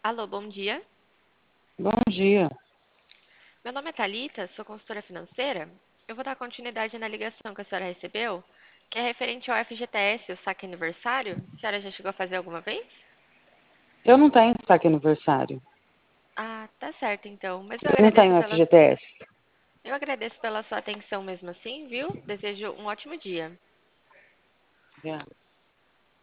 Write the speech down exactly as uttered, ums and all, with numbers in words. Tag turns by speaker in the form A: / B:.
A: Alô, bom dia.
B: Bom dia.
A: Meu nome é Thalita, sou consultora financeira. Eu vou dar continuidade na ligação que a senhora recebeu, que é referente ao F G T S, o saque aniversário. A senhora já chegou a fazer alguma vez?
B: Eu não tenho saque aniversário.
A: Ah, tá certo então. Mas eu
B: Eu não
A: agradeço
B: tenho
A: pela,
B: F G T S.
A: eu agradeço pela sua atenção mesmo assim, viu? Desejo um ótimo dia.
B: Yeah.